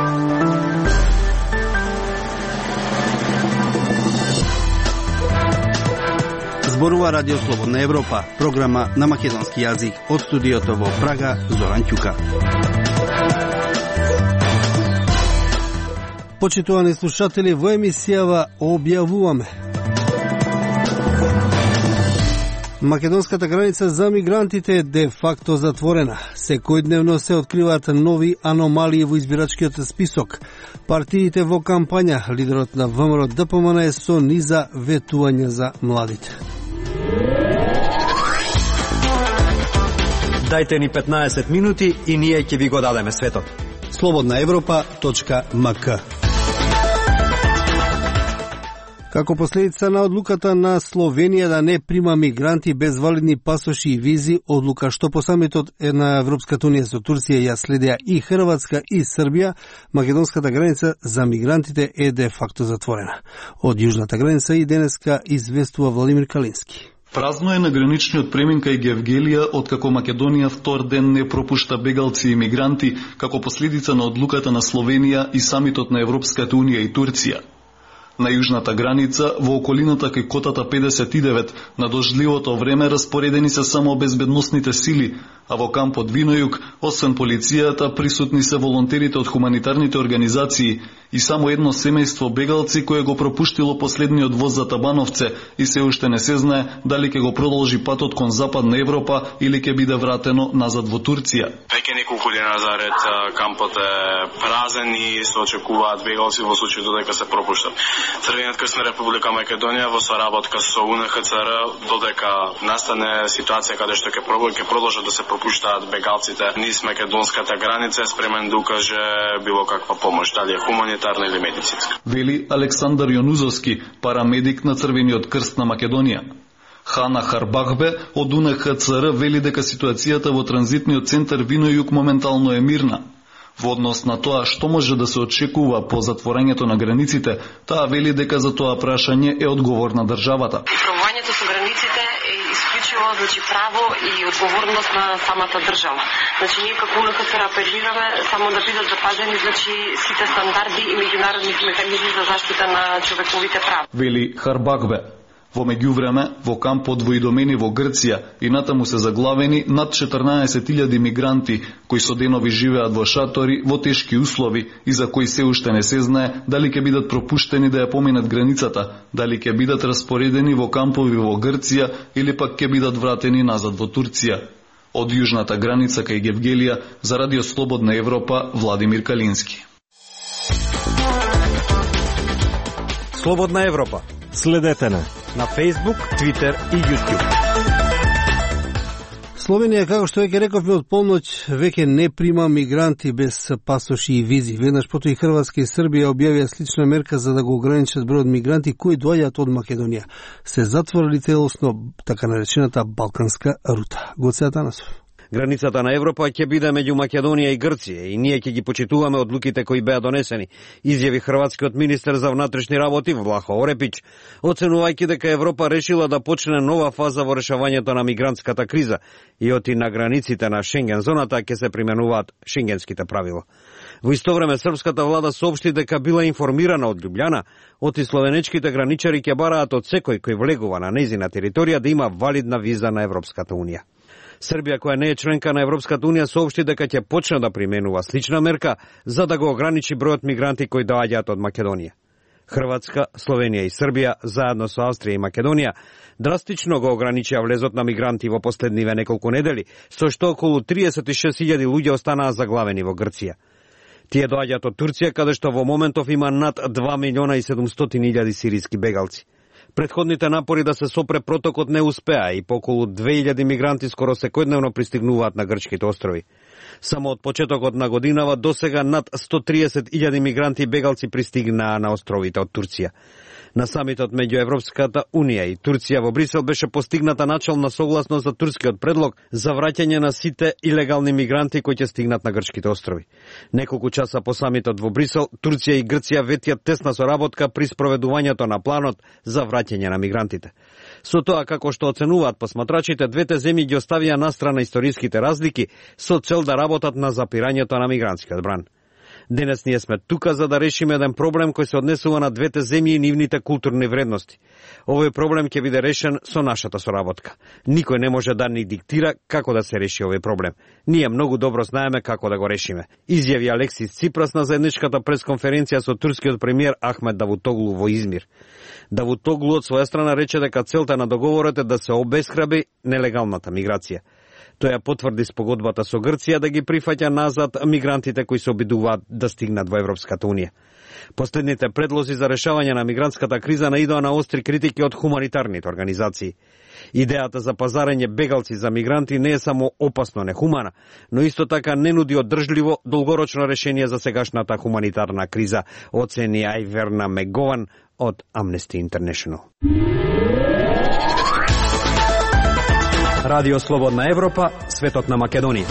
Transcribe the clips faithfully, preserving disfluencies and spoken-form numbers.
Зборува Радио Слободна Европа, програма на македонски јазик од студиото во Прага, Зоран Ќука. Почитувани слушатели, во емисијава објавуваме: македонската граница за мигрантите е де факто затворена. Секојдневно се откриваат нови аномалии во избирачкиот список. Партиите во кампања, лидерот на ВМРО Д П М Н е со низа ветување за младите. Дајте ни петнаесет минути и ние ќе ви го дадеме светот. слободна европа точка м к. Како последица на одлуката на Словенија да не прима мигранти без валидни пасоши и визи, одлука што по самитот е на Европската унија со Турција ја следеа и Хрватска и Србија, македонската граница за мигрантите е де факто затворена. Од јужната граница и денеска известува Владимир Калински. Празно е на граничниот премин кај Гевгелија, откако Македонија втор ден не пропушта бегалци и мигранти, како последица на одлуката на Словенија и самитот на Европската унија и Турција. На јужната граница, во околината кај котата педесет и девет, на дождливото време распоредени се само безбедносните сили, а во кампот Винојук, освен полицијата, присутни се волонтерите од хуманитарните организации и само едно семејство бегалци кое го пропуштило последниот воз за Табановце и се уште не се знае дали ќе го продолжи патот кон Западна Европа или ќе биде вратено назад во Турција. Веќе неколку дена заред кампот е празен и се очекуваат бегалци во случај додека се пропуштат. Црвениот крст на Република Македонија во соработка со У Н Х Ц Р додека настане ситуација каде што ќе ќе продолжат да се пропуштаат бегалците низ македонската граница, е спремен да укаже било каква помош, дали е хуманитарна или медицинска. Вели Александар Јонузовски, парамедик на Црвениот крст на Македонија. Хана Харбахбе од У Н Х Ц Р вели дека ситуацијата во транзитниот центар Винојук моментално е мирна. Во однос на тоа што може да се очекува по затворањето на границите, таа вели дека за тоа прашање е одговорна државата. Управувањето со границите е исклучиво, значи, право и одговорност на самата држава. Значи ние како У Н Х Ц Р апелираме само да бидат запазени, значи, сите стандарди и меѓународни механизми за заштита на човековите права. Вели Харбахбе. Во меѓувреме, во кампот во Идомени во Грција и натаму се заглавени над четрнаесет илјади мигранти, кои со денови живеат во шатори, во тешки услови и за кои се уште не се знае дали ќе бидат пропуштени да ја поминат границата, дали ќе бидат распоредени во кампови во Грција или пак ќе бидат вратени назад во Турција. Од јужната граница кај Гевгелија, за Радио Слободна Европа, Владимир Калински. Слободна Европа. Следете на на Facebook, Twitter и YouTube. Словенија, како што веќе рековме од полноќ, веќе не прима мигранти без пасоши и визи. Веднаш потоа и Хрватска и Србија објавија слична мерка за да го ограничат бројот мигранти кои доаѓаат од Македонија. Се затворили целосно така наречената балканска рута. Гоце Атанасов. Границата на Европа ќе биде меѓу Македонија и Грција и ние ќе ги почитуваме одлуките кои беа донесени, изјави хрватскиот министер за внатрешни работи Влахо Орепич, оценувајќи дека Европа решила да почне нова фаза во решавањето на мигрантската криза и оти на границите на Шенген зоната ќе се применуваат шенгенските правила. Во исто време српската влада соопшти дека била информирана од Љубљана, оти словенечките граничари ќе бараат од секој кој влегува на нејзина територија да има валидна виза на Европската унија. Србија, која не е членка на Европската унија, соопшти дека ќе почне да применува слична мерка за да го ограничи бројот мигранти кои доаѓаат од Македонија. Хрватска, Словенија и Србија, заедно со Австрија и Македонија, драстично го ограничија влезот на мигранти во последниве неколку недели, со што околу триесет и шест илјади луѓе останаа заглавени во Грција. Тие доаѓаат од Турција, каде што во моментов има над два милиона и седумстотини илјади сириски бегалци. Предходните напори да се сопре протокот не успеа и по околу две илјади мигранти скоро секојдневно пристигнуваат на грчките острови. Само од почетокот на годинава до сега над сто триесет илјади мигранти и бегалци пристигнаа на островите од Турција. На самитот меѓу Европската унија и Турција во Брисел беше постигната начална согласност за турскиот предлог за враќање на сите илегални мигранти кои ќе стигнат на грчките острови. Неколку часа по самитот во Брисел, Турција и Грција ветиат тесна соработка при спроведувањето на планот за враќање на мигрантите. Со тоа, како што оценуваат посматрачите, двете земји ги оставија настрана историските разлики со цел да работат на запирањето на мигрантскиот бран. Денес ние сме тука за да решиме еден проблем кој се однесува на двете земји и нивните културни вредности. Овој проблем ќе биде решен со нашата соработка. Никој не може да ни диктира како да се реши овој проблем. Ние многу добро знаеме како да го решиме. Изјави Алексис Ципрас на заедничката пресконференција со турскиот премиер Ахмед Давутоглу во Измир. Давутоглу од своја страна рече дека целта на договорот е да се обесхраби нелегалната миграција. Тој ја потврди спогодбата со Грција да ги прифаќа назад мигрантите кои се обидуваат да стигнат во Европската унија. Последните предлози за решавање на мигрантската криза наидоа на остри критики од хуманитарните организации. Идејата за пазарење бегалци за мигранти не е само опасно нехумана, но исто така не нуди одржливо долгорочно решение за сегашната хуманитарна криза, оцени Ајверна Мегован од Amnesty International. Радио Слободна Европа, светот на Македонија.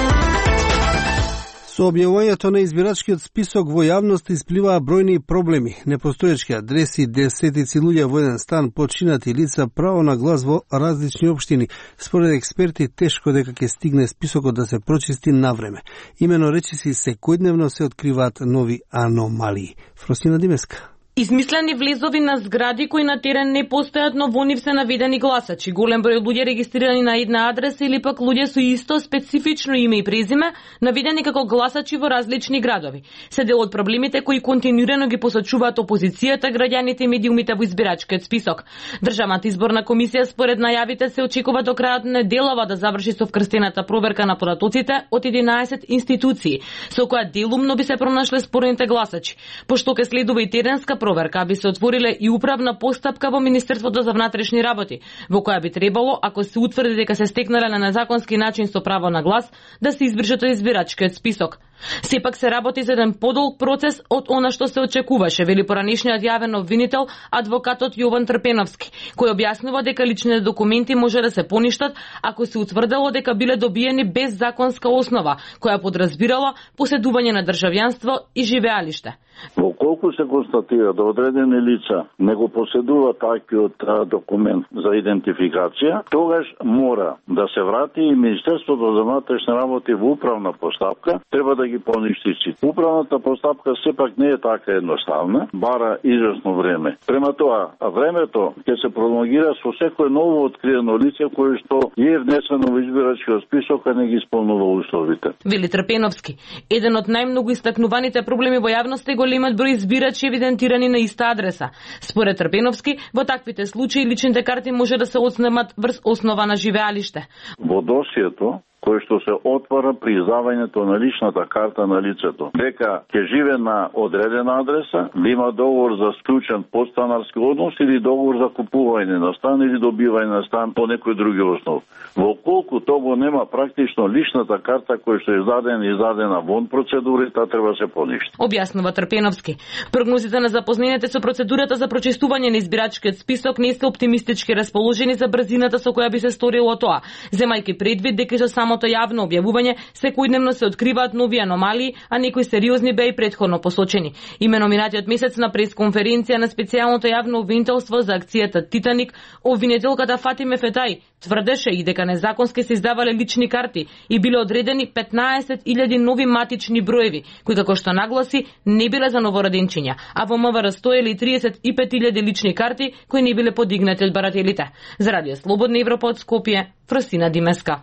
Со објавувањето на избирачкиот список во јавност испливаа бројни проблеми. Непостоечки адреси, десетици луѓе во еден стан, починати лица, право на глас во различни општини. Според експерти, тешко дека ќе стигне списокот да се прочисти на време. Имено речиси секојдневно се откриваат нови аномалии. Фросина Димеска. Измислени влезови на згради кои на терен не постојат, но во нив се наведени гласачи. Голем број луѓе регистрирани на една адреса или пак луѓе со исто специфично име и презиме, наведени како гласачи во различни градови. Се дел од проблемите кои континуирано ги посочуваат опозицијата, граѓаните и медиумите во избирачкиот список. Државната изборна комисија според најавите се очекува до крајот на неделава да заврши со вкрстената проверка на податоците од единаесет институции, со која делумно би се пронашле спорните гласачи. Пошто ке следува и теренска проверка, би се отвориле и управна постапка во Министерството за внатрешни работи, во која би требало, ако се утврди дека се стекнале на незаконски начин со право на глас, да се избришат од избирачкиот список. Сепак се работи за еден подолг процес од она што се очекуваше, вели поранишниот јавен обвинител адвокатот Јован Трпеновски, кој објаснува дека личните документи може да се поништат ако се утврдило дека биле добиени без законска основа, која подразбирала поседување на државјанство и живеалиште. Во колку се констатира да одредени лица не го поседуваат таквиот документ за идентификација, тогаш мора да се врати и Министерството за внатрешни работи во управна постапка, треба да ги поништи сите. Управната постапка сепак не е така едноставна, бара известно време. Према тоа, времето ќе се пролонгира со секое ново откриено лице кое што е внесено во избирачкиот список, а не ги исполнува условите. Вели Трпеновски, еден од најмногу истакнуваните проблеми во јавноста е големот број избирачи евидентирани на иста адреса. Според Трпеновски, во таквите случаи личните карти може да се отснемат врз основа на живеалиште. Во досието кој што се отвара при издавањето на личната карта на лицето, дека ќе живе на одредена адреса, да има договор за склучен подстанарски однос или договор за купување на стан или добивање на стан по некој други основ. Во колку того нема практично личната карта која што е издадена и издадена вон процедурата, треба се поништи. Објаснува Трпеновски. Прогнозите на запознените со процедурата за прочистување на избирачкиот список не се оптимистички расположени за брзината со која би се сторило тоа, земајќи предвид дека со само јавно објавување секојдневно се откриваат нови аномалии, а некои сериозни беа и претходно посочени. Име минатиот месец на пресконференција на специјалното јавно обвинителство за акцијата Титаник, обвинителката Фатиме Фетај тврдеше и дека незаконски се издавале лични карти и биле одредени петнаесет илјади нови матични броеви, кои како што нагласи не биле за новороденчиња, а во МВР стоеле и триесет и пет илјади лични карти кои не биле подигнати од барателите. За Радио Слободна Европа од Скопје, Фросина Димеска.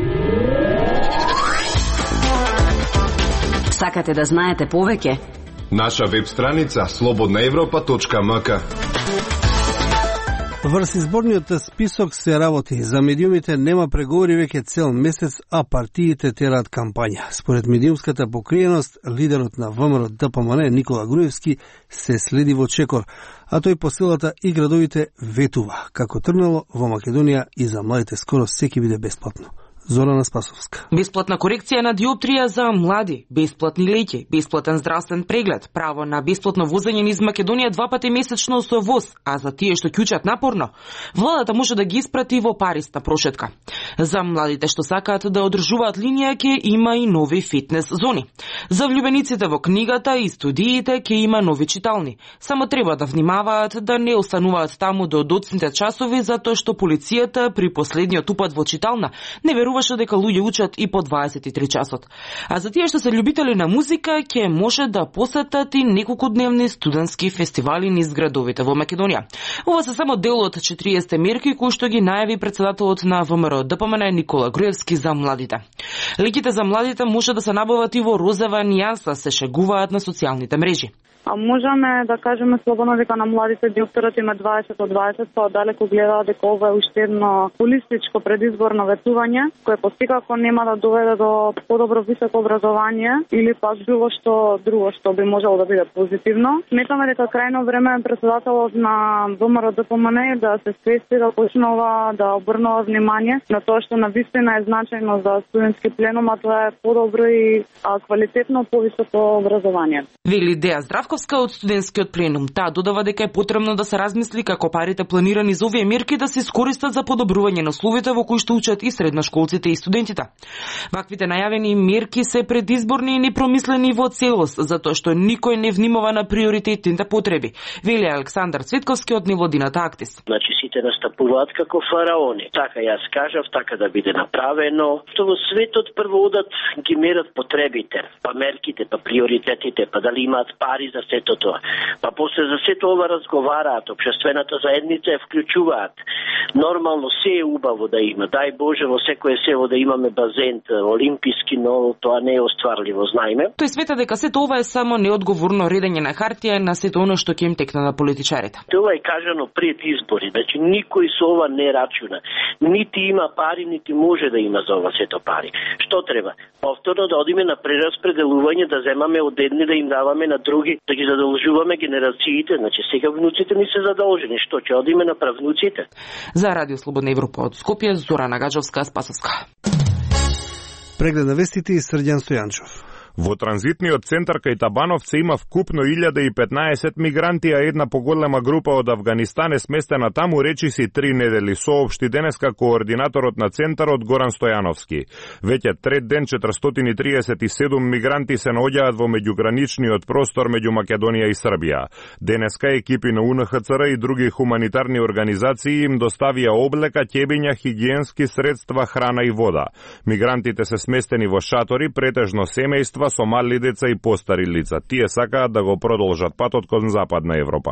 Сакате да знаете повеќе? Наша веб страница слободна европа точка ем ка. Врз изборниот список се работи. За медиумите нема преговори веќе цел месец, а партиите тераат кампања. Според медиумската покриеност, лидерот на ВМРО Д П М Н Никола Груевски се следи во чекор, а тој по силата и градовите ветува. Како тргнало во Македонија и за младите скоро секи биде бесплатно. Зорана Спасовска. Бесплатна корекција на диоптрија за млади, бесплатни леки, бесплатен здравствен преглед, право на бесплатно возење низ Македонија два пати месечно со воз, а за тие што ќучат напорно, владата може да ги испрати во париста прошетка. За младите што сакаат да одржуваат линија ќе има и нови фитнес зони. За влюбениците во книгата и студиите ќе има нови читални. Само треба да внимаваат да не остануваат таму до доцните часови, затоа што полицијата при последниот упад во читална не верува објаснуваше дека луѓе учат и по дваесет и три часот. А за тие што се љубители на музика, ќе може да посетат и неколкудневни студентски фестивали низ градовите во Македонија. Ова се само дел од четириесет мерки кои што ги најави председателот на ВМРО ДПМН Никола Груевски за младите. Леките за младите може да се набават и во розова нијанса, се шегуваат на социјалните мрежи. А можеме да кажеме слободно дека на младите докторот има дваесет од дваесет, па далеко гледаат дека ова е уште едно полистичко предизборно ветување, кое постикако нема да доведе до подобро високо образование или пак било што друго што би можело да биде позитивно. Сметаме дека крајно време е председателот на ВМРО ДПМН да се свести, да почнува да обрнува внимание на тоа што навистина е значајно за студентски пленум, а тоа е подобро и а, квалитетно повисоко образование. Вели Деја Здравковска од студентскиот пленум. Таа додава дека е потребно да се размисли како парите планирани за овие мерки да се искористат за подобрување на условите во кои што учат и средношколците и студентите. Ваквите најавени мерки се предизборни и непромислени во целост, затоа што никој не внимава на приоритетните потреби. Вели Александар Цветковски од Невладината Актис. Значи сите настапуваат како фараони. Така јас кажав, така да биде направено. Што во светот прво одат ги мерат потребите, па мерките, па приоритетите, па дали имаат пари за сето тоа. Па после за сето ова разговараат, општествената заедница ја вклучуваат. Нормално се е убаво да има. Дај Боже во секое село да имаме базен олимписки, но тоа не е остварливо, знаеме. Тој смета дека сето ова е само неодговорно редење на хартија на сето оно што ќе им текне на политичарите. Тоа е кажано пред избори, значи никој со ова не рачуна. Нити има пари, нити може да има за ова сето пари. Што треба? Повторно да одиме на прераспределување, да земаме од едни да им даваме на други, да ги задолжуваме генерациите, значи сега внуците ни се задолжени, што ќе одиме на правнуците. За Радио Слободна Европа од Скопје, Зорана Гаджовска, Спасовска. Преглед на вестите и Срđan Стојанчов. Во транзитниот центар кај Табановце има вкупно илјада и петнаесет мигранти, а една поголема група од Авганистан е сместена таму речиси три недели, соопшти денеска координаторот на центарот Горан Стојановски. Веќе трет ден четиристотини и триесет и седум мигранти се наоѓаат во меѓуграничниот простор меѓу Македонија и Србија. Денеска екипи на У Н Х Ц Р и други хуманитарни организации им доставија облека, ќебиња, хигиенски средства, храна и вода. Мигрантите се сместени во шатори, претежно семејства со мали деца и постари лица. Тие сакаат да го продолжат патот кон Западна Европа.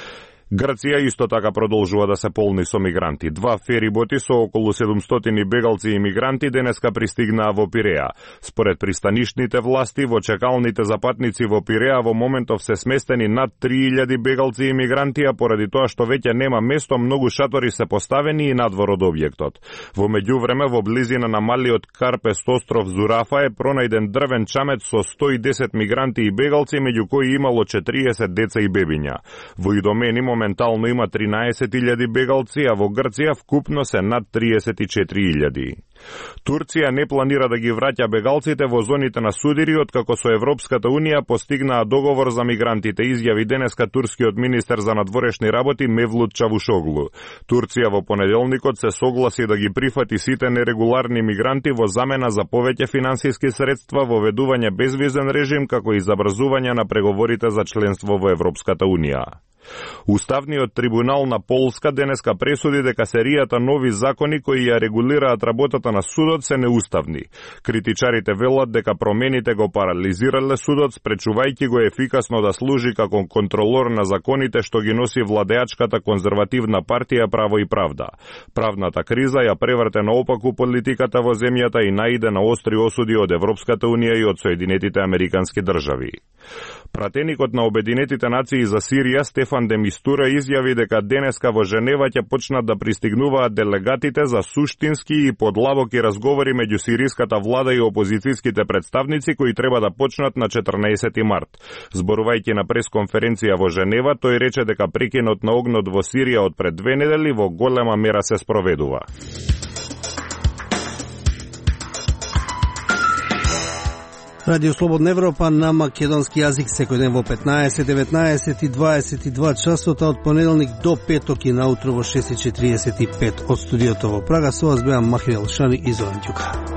Грција исто така продолжува да се полни со мигранти. Два фериботи со околу седумстотини бегалци и мигранти денеска пристигнаа во Пиреа. Според пристанишните власти, во чекалните за патници во Пиреа во моментов се сместени над три илјади бегалци и мигранти, а поради тоа што веќе нема место, многу шатори се поставени и надвор од објектот. Во меѓувреме, во близина на малиот Карпест остров Зурафа е пронајден дрвен чамет со сто и десет мигранти и бегалци, меѓу кои имало четириесет деца и бебиња. Во Идомени моментално има тринаесет илјади бегалци, а во Грција вкупно се над триесет и четири илјади. Турција не планира да ги враќа бегалците во зоните на Судири, откако со Европската Унија постигнаа договор за мигрантите, изјави денеска турскиот министер за надворешни работи Мевлут Чавушоглу. Турција во понеделникот се согласи да ги прифати сите нерегуларни мигранти во замена за повеќе финансиски средства, воведување безвизен режим, како и забрзување на преговорите за членство во Европската Унија. Уставниот трибунал на Полска денеска пресуди дека серијата нови закони кои ја регулираат работата на судот се неуставни. Критичарите велат дека промените го парализирале судот, спречувајќи го ефикасно да служи како контролор на законите што ги носи владеачката конзервативна партија Право и правда. Правната криза ја преврте наопаку политиката во земјата и наиде на остри осуди од Европската Унија и од Соединетите Американски држави. Пратеникот на Обединетите нации за Сирија Стефан де Мистура изјави дека денеска во Женева ќе почнат да пристигнуваат делегатите за суштински и подлабоки разговори меѓу сириската влада и опозицијските представници кои треба да почнат на четрнаесети март. Зборувајќи на пресконференција во Женева, тој рече дека прекинот на огнот во Сирија од пред две недели во голема мера се спроведува. Радио Слободна Европа на македонски јазик секој ден во петнаесет, деветнаесет и дваесет и два часот, од понеделник до петок и наутро во шест и четириесет и пет од студиото во Прага. Со вас беа Махир Елшани и Зоран Ѓука.